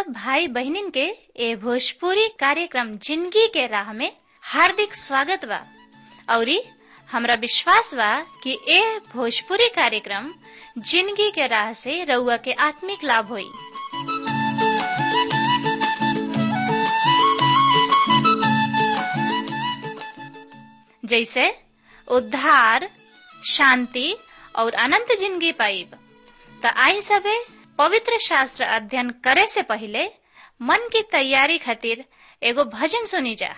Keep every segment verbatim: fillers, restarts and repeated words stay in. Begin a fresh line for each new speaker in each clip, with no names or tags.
सब भाई बहनिन के ए भोजपुरी कार्यक्रम जिंदगी के राह में हार्दिक स्वागत बा। औरी हमरा विश्वास बा कि ए भोजपुरी कार्यक्रम जिंदगी के राह से रउआ के आत्मिक लाभ होई। जैसे उद्धार, शांति और अनंत जिंदगी पाइब। त आई सबे पवित्र शास्त्र अध्ययन करे से पहले मन की तैयारी खातिर एगो भजन सुनी जा।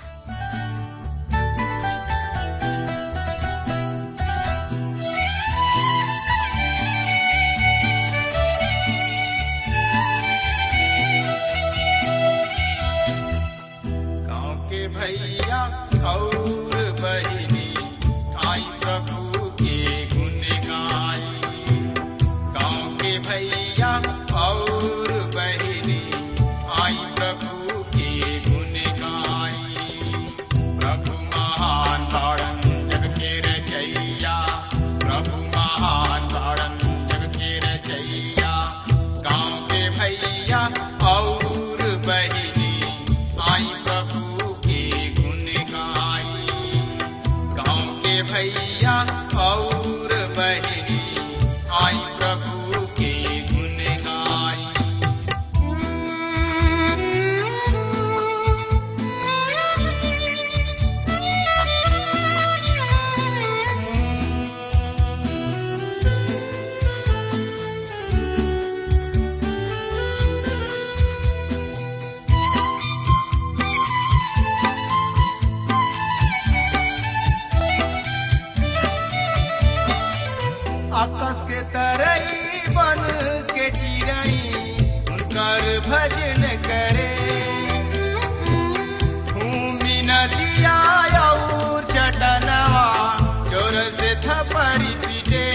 गाँव के भैया और बहिनी आई प्रभु के गुण गाई। गाँव के भैया और बहिनी आई प्रभु के गुण गाई। प्रभु महान तारण जग के रचैया, प्रभु महान तारण जग के रचैया। गाँव के भैया और बहिनी आई प्रभु के गुण गाई। गाँव के भैया और बहिनी आई प्रभु के गुण गाई। आकाश के तरई बन के चिरई उनकर भजन करे। भूमि नदिया और चटनवा जोर से थपरी पीटे।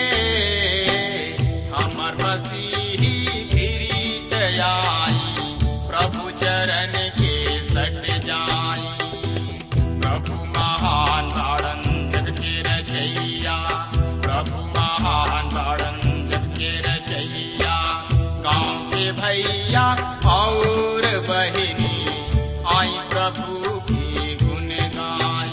हमर मसीही गिरीत आई, प्रभु चरण के सट जाई। प्रभु महान तारण जग के रचैया, प्रभु महान तारण जग के रचैया। गाँव के भैया और बहिनी आई प्रभु की गुण गाई।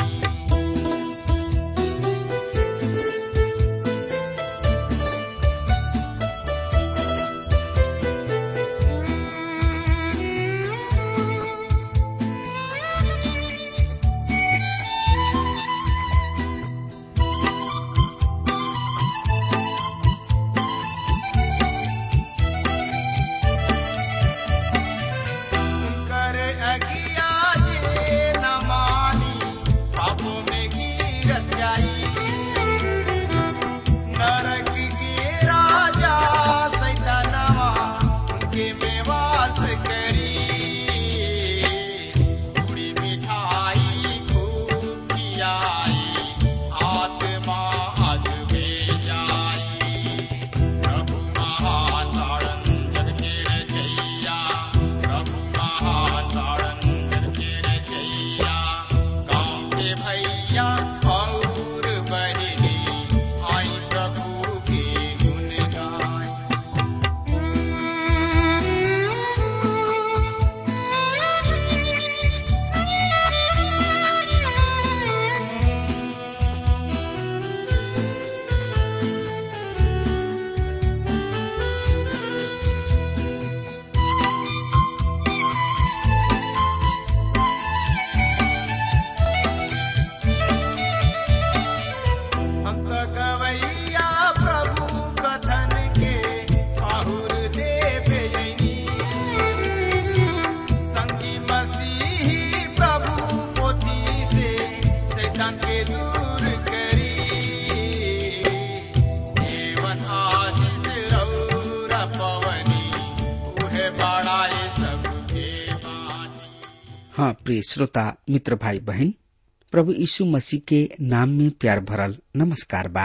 हाँ प्रिय श्रोता मित्र भाई बहन, प्रभु यीशु मसीह के नाम में प्यार भरल नमस्कार बा।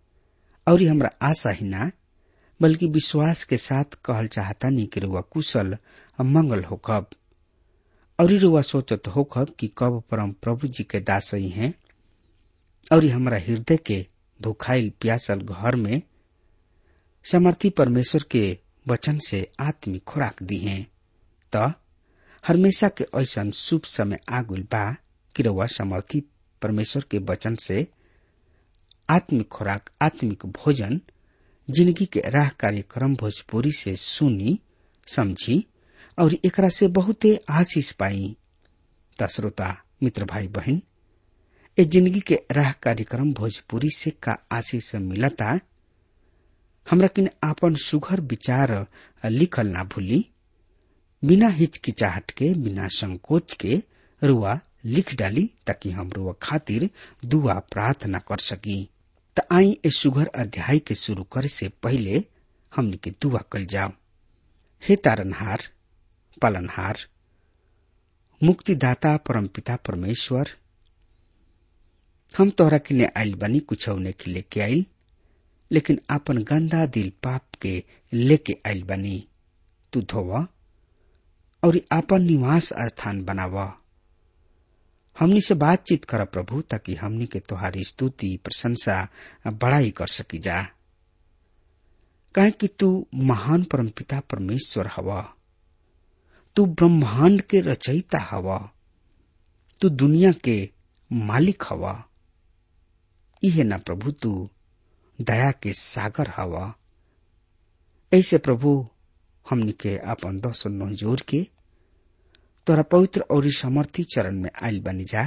और हमरा आशा ही ना बल्कि विश्वास के साथ कहल चाहता नहीं कि रुआ कुशल मंगल होखब। और रुआ सोचत होखब कि कब परम प्रभु जी के दासई हैं और हमरा हृदय के भुखाइल प्यासल घर में समर्थी परमेश्वर के वचन से आत्मिक खुराक दी है। त हमेशा के ऐसा शुभ समय आगुल बा कि रउआ समर्थी परमेश्वर के वचन से आत्मिक खुराक, आत्मिक भोजन, जिंदगी के राह कार्यक्रम भोजपुरी से सुनी, समझी और एकरा से बहुते आशीष पाई। त श्रोता मित्र भाई बहन, ए जिंदगी के राह कार्यक्रम भोजपुरी से का आशीष मिलता, हमरा किन आपन सुघर विचार लिखल ना भूली। बिना हिचकिचाहट के, बिना संकोच के रुआ लिख डाली ताकि हम रुआ खातिर दुआ प्रार्थना कर सकी। त आई ए सुघर अध्याय के शुरू करे से पहले हमने के दुआ कल जाओ। हे तारनहार, पालनहार, मुक्तिदाता परमपिता परमेश्वर, हम तोहरा किने आइल बनी कुछ के लेके आइल, लेकिन आपन गंदा दिल पाप के लेके आइल बनी। तू धोवा और आपन निवास स्थान बनावा। हमनी से बातचीत कर प्रभु, ताकि हमनी के तोहारी स्तुति, प्रशंसा, बड़ाई कर सकी जा। कहे कि तू महान परमपिता परमेश्वर हवा, तू ब्रह्मांड के रचयिता हवा, तू दुनिया के मालिक हवा। इहे ना प्रभु तू दया के सागर हवा। ऐसे प्रभु हमनी के अपन दस नौ जोर के तोरा पवित्र और सामर्थी चरण में आयल बनी जा।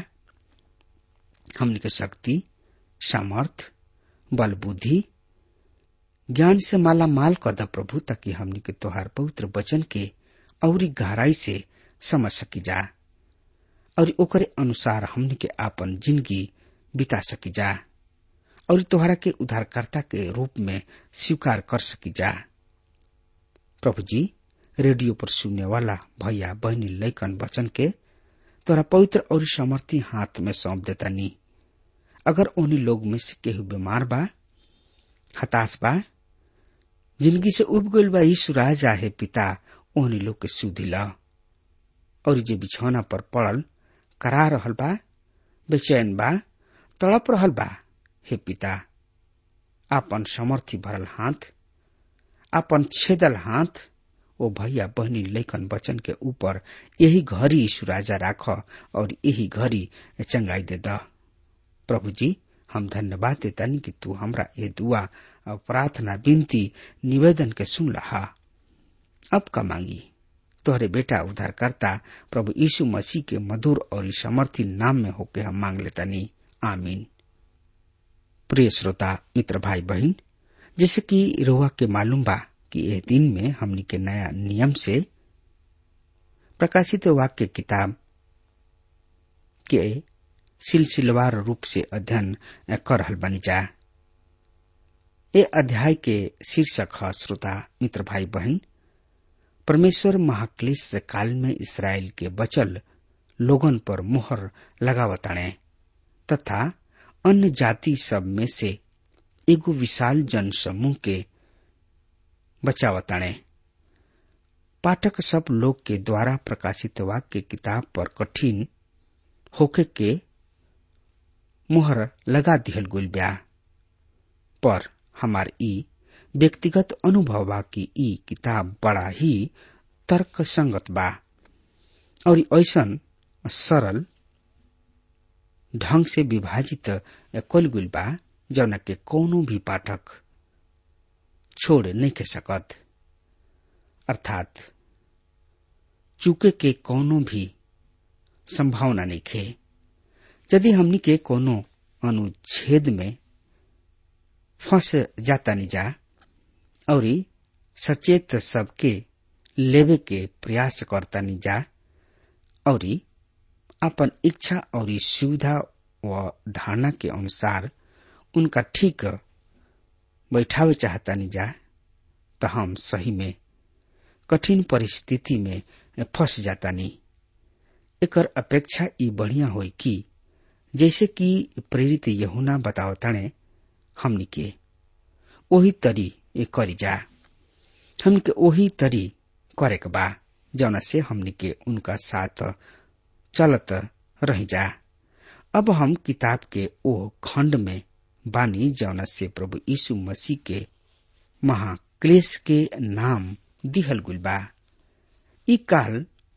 हमनी के शक्ति, सामर्थ, बल, बुद्धि, ज्ञान से माला माल कर प्रभु, ताकि हमनी के तोहार पवित्र वचन के और गहराई से समझ सकी जा और ओकरे अनुसार हमनी के आपन जिंदगी बिता सकी जा और तोहरा के उद्धारकर्ता के रूप में स्वीकार कर सकी जा। प्रभु जी, रेडियो पर सुनने वाला भैया बहनी लैकन वचन के तोरा पवित्र और सामर्थी हाथ में सौंप देता नी। अगर उन्हीं लोग में से केहू बीमार बा, हताश बा, जिंदगी से उब गइल बा, यीशु राजा है पिता, उन्हीं लोग के सुधी ला। और जे बिछौना पर पड़ल करा रहल बा, बेचैन बा, तड़प रहल बा, हे पिता, आपन समर्थी भरल हाथ, आपन छेदल हाथ ओ भैया बहनी लेखन वचन के ऊपर यही घड़ी यीशु राजा राख और यही घड़ी चंगाई दे दा। प्रभु जी, हम धन्यवाद देतानी कि तू हमरा ये दुआ और प्रार्थना, विनती, निवेदन के सुन लहा। अब का मांगी तोहरे बेटा उद्धारकर्ता प्रभु यीशु मसीह के मधुर और समर्थी नाम में होके हम मांग लेतानी, आमीन। प्रिय श्रोता मित्र भाई बहन, जैसे कि रोहा के मालूम बा कि यह दिन में हमनी के नया नियम से प्रकाशित वाक्य किताब के सिलसिलेवार रूप से अध्ययन कर रहल बनी जा। ए अध्याय के शीर्षक है, श्रोता मित्र भाई बहन, परमेश्वर महाक्लेश काल में इसराइल के बचल लोगन पर मुहर लगावताणे तथा अन्य जाति सब में से एगो विशाल जन समूह के बचावताणे। पाठक सब लोग के द्वारा प्रकाशित वाक्य किताब पर कठिन होके के मुहर लगा दिहल गइल बा, पर हमार ई व्यक्तिगत अनुभव बा कि ई किताब बड़ा ही तर्क संगत बा और ऐसन सरल ढंग से विभाजित कइल गइल बा जौना के कोनो भी पाठक छोड़ नहीं के सकत, अर्थात चूके के कोनो भी संभावना नहीं खे। यदि हमनी के कोनो अनुच्छेद में फंस जाता नहीं जा और सचेत सबके लेवे के प्रयास करता नहीं जा और अपन इच्छा और सुविधा व धारणा के अनुसार उनका ठीक बैठावे चाहता नहीं जा, तो हम सही में कठिन परिस्थिति में फंस जाता नहीं। एकर अपेक्षा ई बढ़िया होई कि जैसे कि प्रेरित यूहन्ना बतावताणे, हमनी के वही तरी करी जा, हमनी के वही तरी करे के बा जौना से हमनी के उनका साथ चलत रह जा। अब हम किताब के ओ खंड में बानी जौना से प्रभु यीशु मसीह के महाक्लेश के नाम दिहल गुल बा। ई काल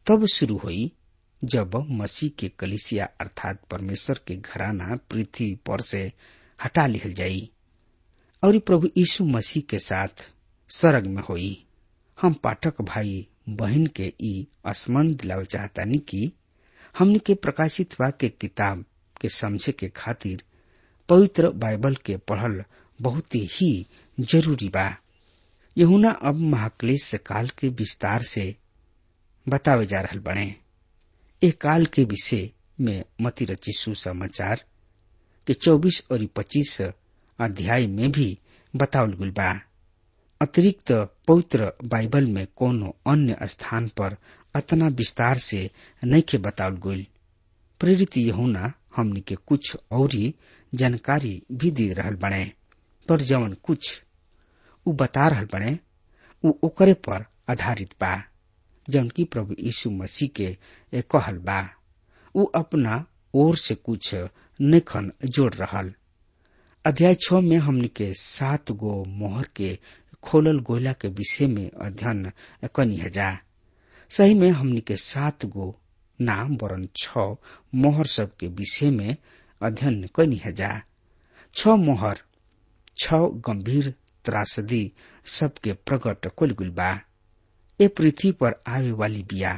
तब शुरू हुई जब मसीह के कलीसिया अर्थात परमेश्वर के घराना पृथ्वी पर से हटा लिहल जाई और प्रभु यीशु मसीह के साथ स्वर्ग में हुई। हम पाठक भाई बहन के ई स्मरण दिलावे चाहतानी कि हमने के प्रकाशित वाक्य किताब के समझे के खातिर पवित्र बाइबल के पढ़ल बहुत ही जरूरी बा। यूहन्ना अब महाक्लेश काल के विस्तार से बतावे जा रहल बने। ए काल के विषय में मती रचित सुसमाचार के चौबीस और पच्चीस अध्याय में भी बतावल गुल बा। अतिरिक्त पवित्र बाइबल में कोनो अन्य स्थान पर अतना विस्तार से नइखे बतावल गुल। प्रेरित यूहन्ना हमनी के कुछ औरी जानकारी भी दे रहल बने, पर जवन कुछ उ बता रहल बने उ ओकरे पर आधारित बा जौन की प्रभु यीशु मसीह के कहल बा। उ अपना ओर से कुछ नखन जोड़ रहल। अध्याय छह में हमनी के सात गो मोहर के खोलल गोयला के विषय में अध्ययन कनी हजा। सही में हमनी के सात गो नाम वरन छह मोहर सब के विषय में अध्ययन कनी हजा। छह मोहर छह गंभीर त्रासदी सबके प्रकट कइल गइल बा। ए पृथ्वी पर आवे वाली बिया।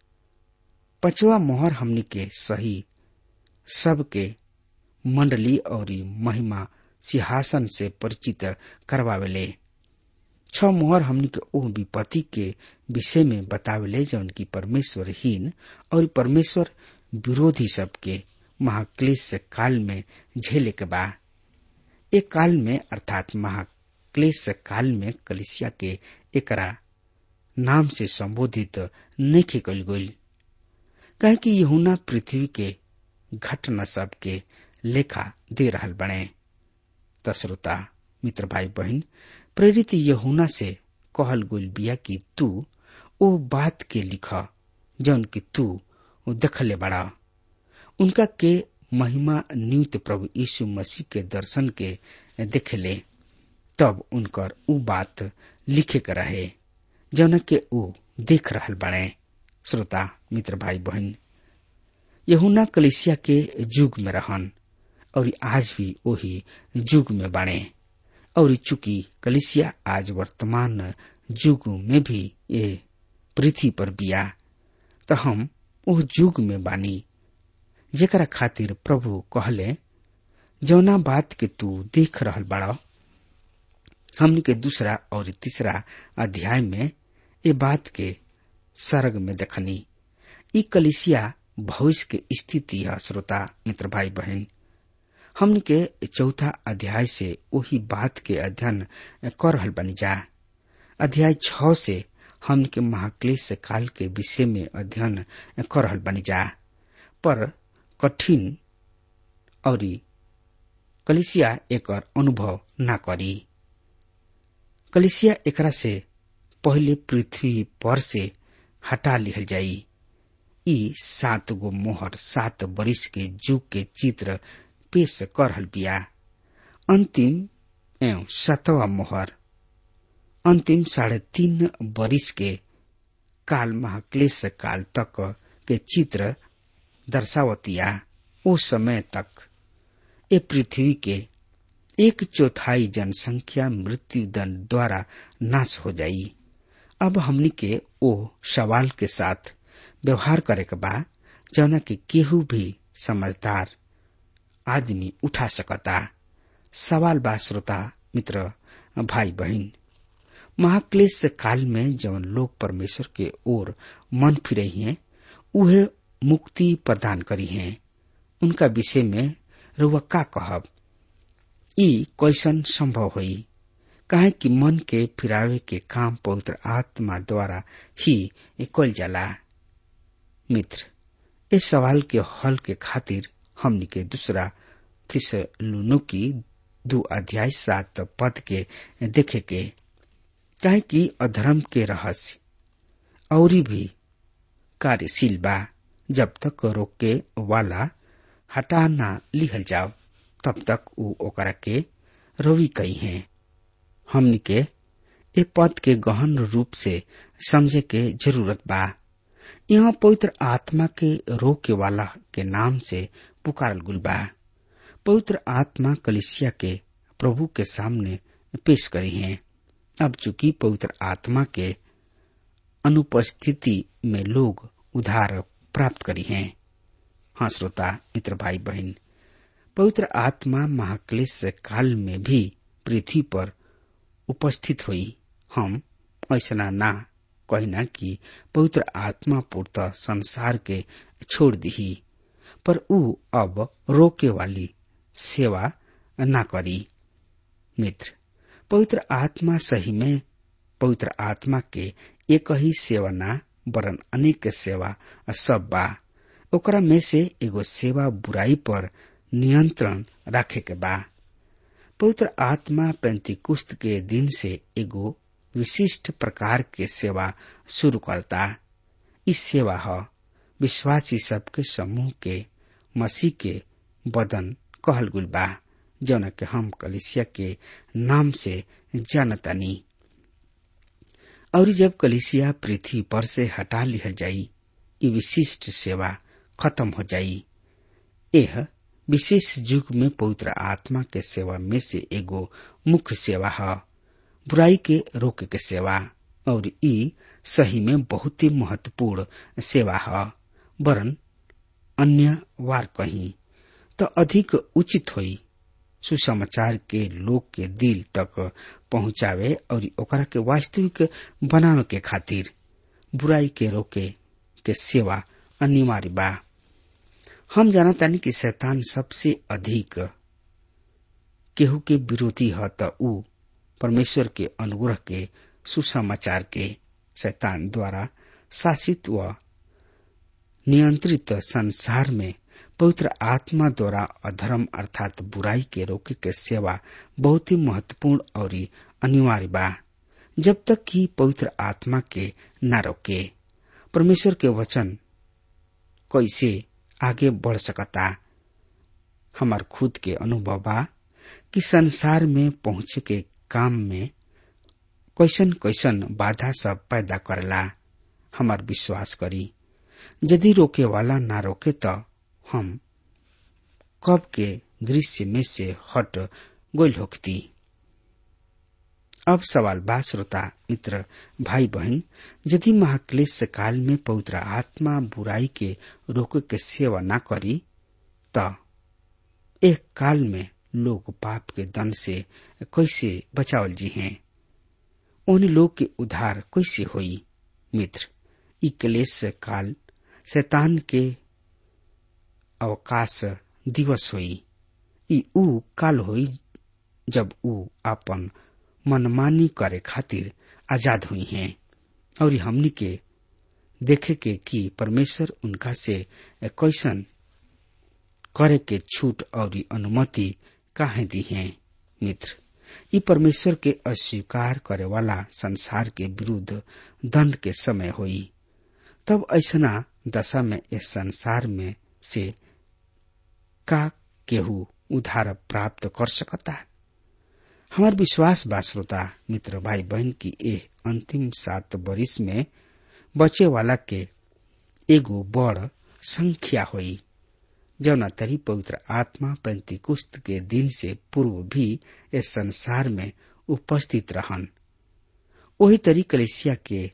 पांचवा मोहर हमनी के सही सबके मंडली और महिमा सिंहासन से परिचित करवावेले। छह मोहर हमनी के ओ विपत्ति के विषय में बतावेले जौन की परमेश्वरहीन और परमेश्वर विरोधी सबके महाक्लेश काल में झेले के बा। एक काल में अर्थात महाक्लेश काल में कलीसिया के एकरा नाम से संबोधित नहीं कइल गइल, कहे कि यूहन्ना पृथ्वी के घटना सब के लेखा दे रहल बने। त श्रोता मित्र भाई बहन, प्रेरित यूहन्ना से कहल गइल बिया कि तू ओ बात के लिख जौन कि तू देखले बड़ा। उनका के महिमा नियुक्त प्रभु यीशु मसीह के दर्शन के देखेले, तब उनकर उ बात लिखे के रहे जौन के उ देख रहल बने। श्रोता मित्र भाई बहन, यूहन्ना कलीसिया के युग में रहन और आज भी वही युग में बने। और चूंकि कलीसिया आज वर्तमान युग में भी ये पृथ्वी पर बिया, तो हम वो युग में बानी जेकरा खातिर प्रभु कहले जौना बात के तू देख रहल बड़ा। हमने के दूसरा और तीसरा अध्याय में ये बात के सर्ग में देखनी। ई कलीसिया भविष्य के स्थिति है। श्रोता मित्र भाई बहन, हमने के चौथा अध्याय से वही बात के अध्ययन कर रहल बनी जा। अध्याय छह से हमने के महाक्लेश काल के विषय में अध्ययन कर रहल बनी जा, पर कठिन और कलीसिया एकर अनुभव न करी। कलीसिया एकरा से पहले पृथ्वी पर से हटा लिहल जाई। ई सात गो मोहर सात बरिस के युग के चित्र पेश कर रहल बिया। अंतिम एवं सातवा मोहर अंतिम साढ़े तीन बरिस के काल महाक्लेश काल तक के चित्र दर्शावतिया। उस समय तक ए पृथ्वी के एक चौथाई जनसंख्या मृत्यु दंड द्वारा नाश हो जाई। अब हमनी के ओ सवाल के साथ व्यवहार करे के बा जौना कि केहू भी समझदार आदमी उठा सकता। सवाल बा श्रोता मित्र भाई बहन, महाक्लेश काल में जौन लोग परमेश्वर के ओर मन फिरे हैं उहे मुक्ति प्रदान करी हैं। उनका विषय में रुआ का कहब? ई कैसन संभव होई? काहे कि मन के फिरावे के काम पवित्र आत्मा द्वारा ही कइल जाला। मित्र, इस सवाल के हल के खातिर हमनी के दूसरा थिस्सलुनीकी दो अध्याय सात पद के देखे के, काहे कि अधर्म के रहस्य और भी कार्यशील बा। जब तक रोके वाला हटा ना लिहल जाओ तब तक उ ओकरा के रोवी कई है। हमनी के ए पद के गहन रूप से समझे के जरूरत बा। यहाँ पवित्र आत्मा के रोके वाला के नाम से पुकारल गुल बा। पवित्र आत्मा कलिसिया के प्रभु के सामने पेश करी है। अब चूंकि पवित्र आत्मा के अनुपस्थिति में लोग उधार प्राप्त करी हैं। हाँ श्रोता मित्र भाई बहन, पवित्र आत्मा महाक्लेश काल में भी पृथ्वी पर उपस्थित हुई। हम ऐसा ना कहना कि पवित्र आत्मा पूर्णतः संसार के छोड़ दी, पर ऊ अब रोके वाली सेवा न करी। मित्र, पवित्र आत्मा सही में पवित्र आत्मा के एक ही सेवा ना वरन अनेक सेवा सब बा। ओकरा में से एगो सेवा बुराई पर नियंत्रण रखे के बा। पवित्र आत्मा पेंतीकुस्त के दिन से एगो विशिष्ट प्रकार के सेवा शुरू करता। इस सेवा है विश्वासी सबके समूह के मसीह के बदन कहल गुल बा, जौन के हम कलिसिया के नाम से जानतानी। और जब कलिसिया पृथ्वी पर से हटा लिहल जाई, ये विशिष्ट सेवा खत्म हो जाई। यह विशेष युग में पवित्र आत्मा के सेवा में से एगो मुख्य सेवा है बुराई के रोके के सेवा, और ई सही में बहुत ही महत्वपूर्ण सेवा है। वरन अन्य वार कहीं तो अधिक उचित होई सुसमाचार के लोग के दिल तक पहुंचावे और ओकरा के वास्तविक बनावे के खातिर बुराई के रोके के सेवा अनिवार्य बा। हम जानतानी कि शैतान सबसे अधिक केहू के विरोधी है, तो ऊ परमेश्वर के अनुग्रह के सुसमाचार के शैतान द्वारा शासित व नियंत्रित संसार में पवित्र आत्मा द्वारा अधर्म अर्थात बुराई के रोके के सेवा बहुत ही महत्वपूर्ण और अनिवार्य बा। जब तक कि पवित्र आत्मा के न रोके परमेश्वर के वचन कैसे आगे बढ़ सकता। हमार खुद के अनुभव बा कि संसार में पहुंचे के काम में कैसन कैसन बाधा सब पैदा करला। हमार विश्वास करी यदि रोके वाला ना रोके तो हम कब के दृश्य में से हट गोल होती। अब सवाल बा श्रोता मित्र भाई बहन, यदि महाक्लेश काल में पवित्र आत्मा बुराई के रोके के सेवा न करी तो एक काल में लोग पाप के दंड से कैसे बचावल जी हैं? उन लोग के उद्धार कैसे होई? मित्र, ई क्लेश काल शैतान के अवकाश दिवस होई। ई ऊ काल होई जब ऊ अपन मनमानी करे खातिर आजाद हुई हैं और हमनी के देखे के कि परमेश्वर उनका से कैसन करे के छूट और अनुमति काहे दी है। मित्र, ये परमेश्वर के अस्वीकार करे वाला संसार के विरुद्ध दंड के समय हुई। तब ऐसा दशा में इस संसार में से का केहू उद्धार प्राप्त कर सकता। हमार विश्वास बा श्रोता मित्र भाई बहन की ए अंतिम सात बरिस में बचे वाला के एगो बड़ संख्या हुई, जौना तरी पवित्र आत्मा पेंतीकुस्त के दिन से पूर्व भी इस संसार में उपस्थित रहन। वही तरी कलिसिया के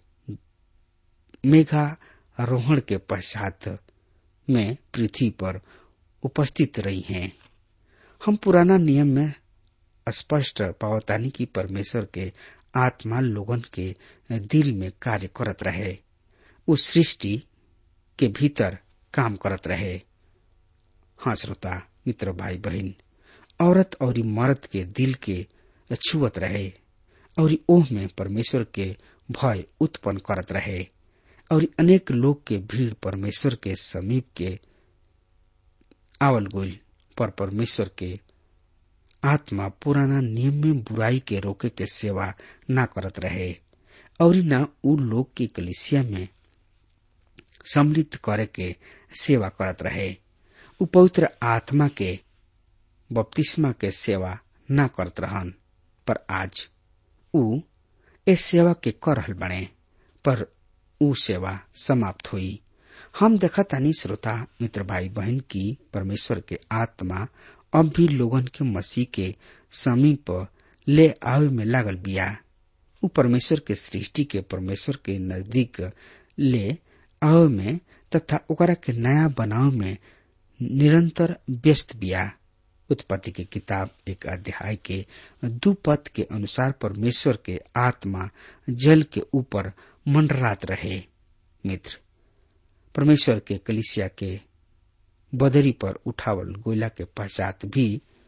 मेघारोहण के पश्चात में पृथ्वी पर उपस्थित रही हैं। हम पुराना नियम में स्पष्ट पावतानी की परमेश्वर के आत्मा लोगन के दिल में कार्य करत रहे, उस सृष्टि के भीतर काम करत रहे। हाँ श्रोता मित्र भाई बहन, औरत और मर्द के दिल के छुअत रहे और ओह में परमेश्वर के भय उत्पन्न करत रहे और अनेक लोग के भीड़ परमेश्वर के समीप के आवल गुल, पर परमेश्वर के आत्मा पुराना नियम में बुराई के रोके के सेवा न करत रहे और न उ लोग की कलिसिया में सम्मिलित करे के सेवा करत रहे। उ पवित्र आत्मा के बपतिस्मा के सेवा न करत रहन, पर आज उ इस सेवा के कर रहल बने। पर ऊ सेवा समाप्त हुई। हम देखतानी श्रोता मित्र भाई बहन की परमेश्वर के आत्मा अब भी लोगन के मसीह के समीप ले आवे में लागल बिया। ऊ परमेश्वर के सृष्टि के परमेश्वर के नजदीक ले आवे में तथा ओकरा के नया बनाव में निरंतर व्यस्त बिया। उत्पत्ति की किताब एक अध्याय के दो पद के अनुसार परमेश्वर के आत्मा जल के ऊपर मंडरात रहे। मित्र, परमेश्वर के कलीसिया के बदरी पर उठावल गोयला के पश्चात भी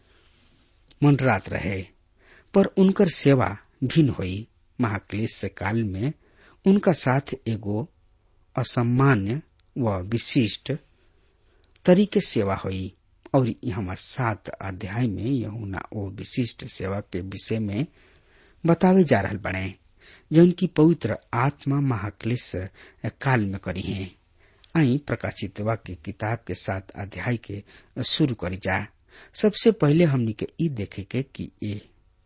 मंडरात रहे, पर उनकर सेवा भिन्न हुई। महाक्लेश काल में उनका साथ एगो असामान्य व विशिष्ट तरीके सेवा हुई और यहाँ सात अध्याय में यूहन्ना वो विशिष्ट सेवा के विषय में बतावे जा रहल बने जो उनकी पवित्र आत्मा महाक्लेश काल में करी है। आई प्रकाशित वाक्य किताब के सात अध्याय के शुरू करी जा। सबसे पहले हमनी के ई देखे के कि ये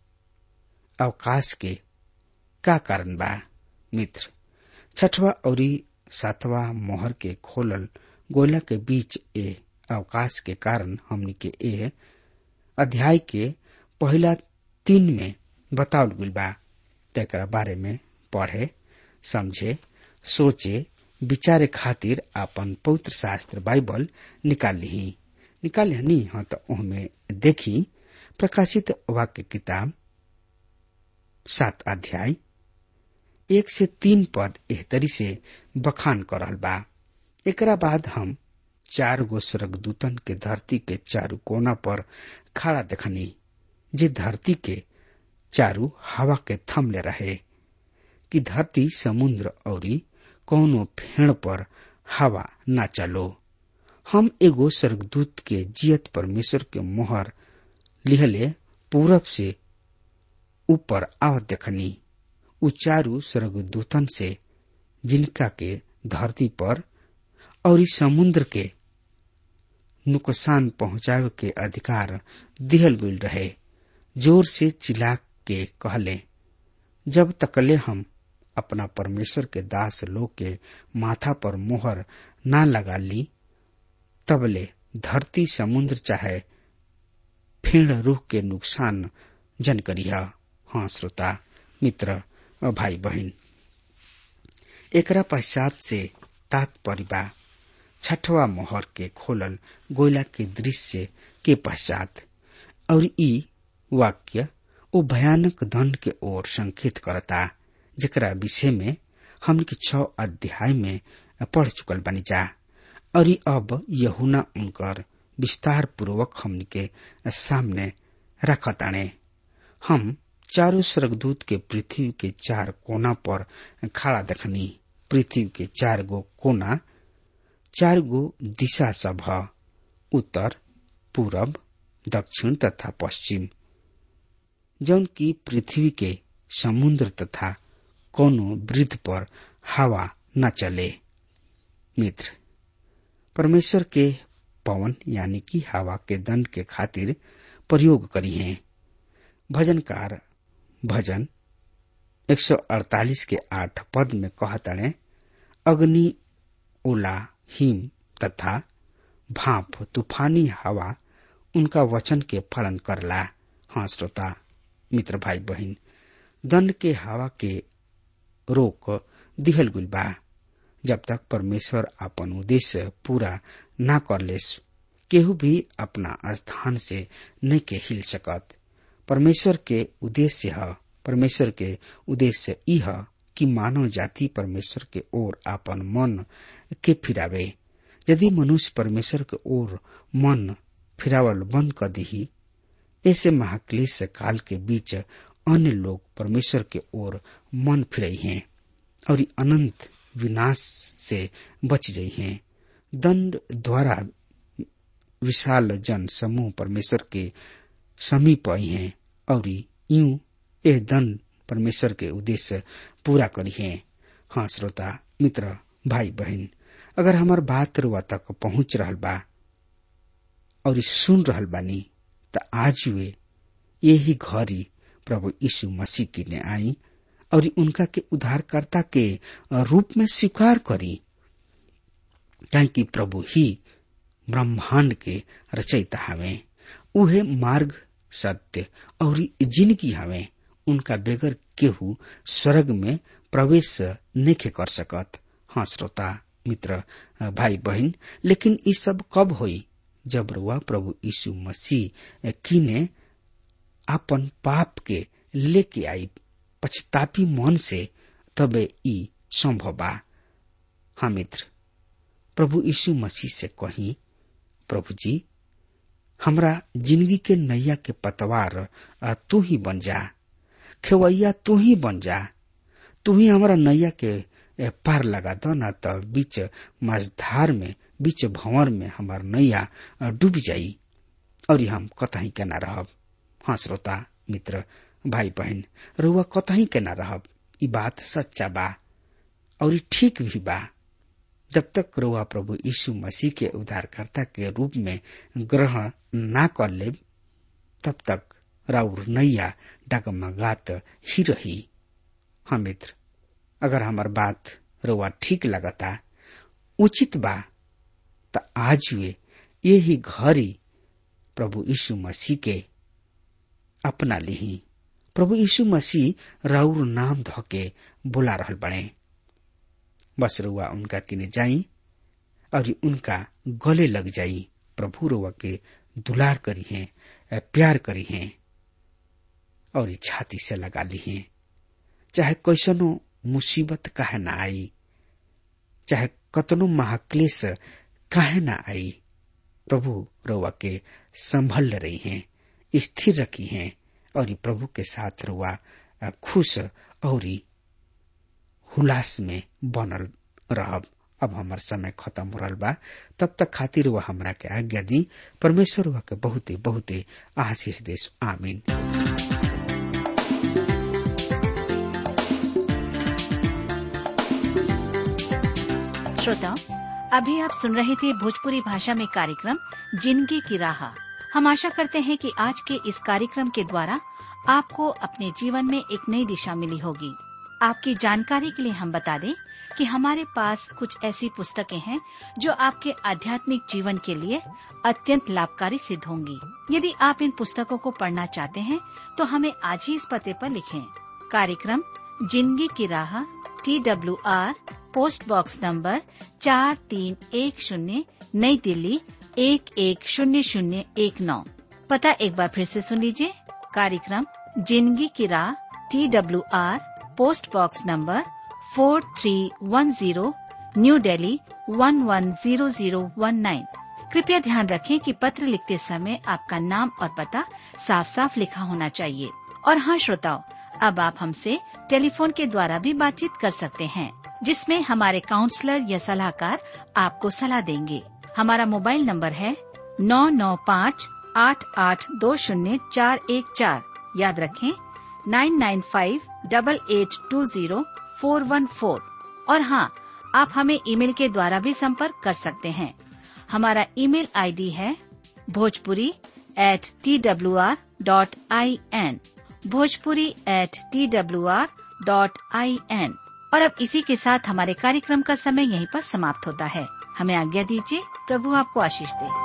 अवकाश के का कारण बा। मित्र, छठवा और सातवा मोहर के खोलल गोला के बीच ए अवकाश के कारण हमनी के ए अध्याय के पहला तीन में बतावल गइल बा। तेकरा बारे में पढ़े, समझे, सोचे, विचारे खातिर आपन पवित्र शास्त्र बाइबल निकाल ली निकाल ली हाँ तो उनमें देखी प्रकाशित वाक्य किताब सात अध्याय एक से तीन पद एहतरी से बखान कर रहल बा। एकरा बाद हम चार गो स्वर्गदूतन के धरती के चारू कोना पर खड़ा देखनी, जे धरती के चारू हवा के थमले रहे कि धरती, समुद्र और कौनो फेड़ पर हवा न चलो। हम एगो स्वर्गदूत के जियत परमेश्वर के मोहर लिहले पूरब से ऊपर आवत देखनी। उ चारू स्वर्गदूतन से जिनका के धरती पर और इस समुद्र के नुकसान पहुंचावे के अधिकार दिहल गइल रहे, जोर से चिल्ला के कहले, जब तकले हम अपना परमेश्वर के दास लोग के माथा पर मोहर ना लगा ली, तबले धरती, समुद्र चाहे फेड़ रूह के नुकसान जन करिहा। हाँ श्रोता मित्र भाई बहन, एकरा पश्चात से तात्पर्य बा छठवा मोहर के खोलल गोयला के दृश्य के पश्चात, और ई वाक्य वो भयानक दंड के ओर संकेत करता जेकरा विषय में हम के छह अध्याय में पढ़ चुकल बनी जा। और अब यूहन्ना उनकर विस्तार पूर्वक हमन के सामने रखताने। हम चारों स्वर्गदूत के पृथ्वी के चार कोना पर खड़ा देखनी। पृथ्वी के चार गो कोना चार गो दिशा सब है, उत्तर, पूरब, दक्षिण तथा पश्चिम, जौन की पृथ्वी के समुद्र तथा कोनो वृद्ध पर हवा न चले। मित्र, परमेश्वर के पवन यानी कि हवा के दंड के खातिर प्रयोग करी है। भजनकार भजन एक सौ अड़तालीस के आठ पद में कहतने, अग्नि, ओला, हिम तथा भाप, तूफानी हवा उनका वचन के पालन करला। हाँ श्रोता मित्र भाई बहन, दंड के हवा के रोक दिहल गुल बा जब तक परमेश्वर अपन उद्देश्य पूरा ना कर लेस, केहू भी अपना स्थान से नहीं के हिल सकत। परमेश्वर के उद्देश्य है परमेश्वर के उद्देश्य ई है कि मानव जाति परमेश्वर के ओर अपन मन के फिरावे। यदि मनुष्य परमेश्वर के ओर मन फिरावल बंद कर दी, ऐसे महाक्लेश काल के बीच अन्य लोग परमेश्वर के ओर मन फिरई हैं और अनंत विनाश से बच गई हैं। दंड द्वारा विशाल जन समूह परमेश्वर के समीप आई हैं और यूं यह दंड परमेश्वर के उद्देश्य पूरा करी है। हाँ श्रोता मित्र भाई बहन, अगर हमार बात रुआ तक पहुंच रहल बा और सुन रहल बानी त आज वे यही घड़ी प्रभु यीशु मसीह की ने आई और उनका के उद्धारकर्ता के रूप में स्वीकार करी, क्योंकि प्रभु ही ब्रह्मांड के रचयिता हवे। उहे मार्ग, सत्य और जिंदगी हवे। उनका बेगर केहू स्वर्ग में प्रवेश नहीं कर सकत। हाँ श्रोता मित्र, भाई बहन, लेकिन ये सब कब होई? जब रुआ प्रभु यीशु मसीह कीने अपन पाप के लेके आई पछतापी मन से, तबे ई संभव बा। हाँ मित्र, प्रभु यीशु मसीह से कही, प्रभु जी हमरा जिंदगी के नैया के पतवार तू ही बन जा, खेवैया तू ही बन जा। तू ही हमारा नैया के पार लगा दो, न तो बीच मझधार में, बीच भंवर में हमार नैया डूब जाई और हम कतही के न रहब। हाँ श्रोता मित्र, भाई बहन, रुआ कतही के न रहब। ई बात सच्चा बा और ठीक भी बा। जब तक रुआ प्रभु यीशु मसीह के उद्धारकर्ता के रूप में ग्रहण ना कर ले, तब तक राउर नैया डगमगात ही रही। हाँ मित्र, अगर हमार बात रुआ ठीक लगता, उचित बा, त आज वे यही घड़ी प्रभु यीशु मसीह के अपना लिही। प्रभु यीशु मसीह राउर नाम धोके बुला रहल बने। बस रुआ उनका किने जाई और उनका गले लग जाई। प्रभु रुआ के दुलार करी है, प्यार करी है और छाती से लगा ली है। चाहे कैसनो मुसीबत काहे ना आई, चाहे कतनो महाक्लेश काहे ना आई, प्रभु रुआ के संभल रही हैं, स्थिर रखी हैं और प्रभु के साथ रुआ खुश और हुलास में बनल रहब। अब हमार समय खत्म हो रहा बा, तब तक खातिर वह हमरा के आज्ञा दी। परमेश्वर वह के बहुते बहुते आशीष देश। आमीन।
श्रोताओं, अभी आप सुन रहे थे भोजपुरी भाषा में कार्यक्रम जिंदगी की राह। हम आशा करते हैं कि आज के इस कार्यक्रम के द्वारा आपको अपने जीवन में एक नई दिशा मिली होगी। आपकी जानकारी के लिए हम बता दें कि हमारे पास कुछ ऐसी पुस्तकें हैं जो आपके आध्यात्मिक जीवन के लिए अत्यंत लाभकारी सिद्ध होंगी। यदि आप इन पुस्तकों को पढ़ना चाहते हैं तो हमें आज ही इस पते पर लिखें। कार्यक्रम जिंदगी की राह, T W R, post box number चार तीन एक शून्य, नई दिल्ली एक एक शून्य शून्य एक नौ। पता एक बार फिर से सुन लीजिए। कार्यक्रम जिंदगी की राह, T W R, post box number four three one zero, New Delhi one one zero zero one nine. कृपया ध्यान रखें कि पत्र लिखते समय आपका नाम और पता साफ साफ लिखा होना चाहिए। और हाँ श्रोताओं, अब आप हमसे टेलीफोन के द्वारा भी बातचीत कर सकते हैं, जिसमें हमारे काउंसलर या सलाहकार आपको सलाह देंगे। हमारा मोबाइल नंबर है नौ नौ पाँच आठ आठ दो शून्य चार एक चार। याद रखें nine nine five double eight two zero four one four. और हाँ, आप हमें ईमेल के द्वारा भी संपर्क कर सकते हैं। हमारा ईमेल आईडी है Bhojpuri at T W R dot I N, Bhojpuri at T W R dot I N. और अब इसी के साथ हमारे कार्यक्रम का समय यहीं पर समाप्त होता है। हमें आज्ञा दीजिए। प्रभु आपको आशीष दे।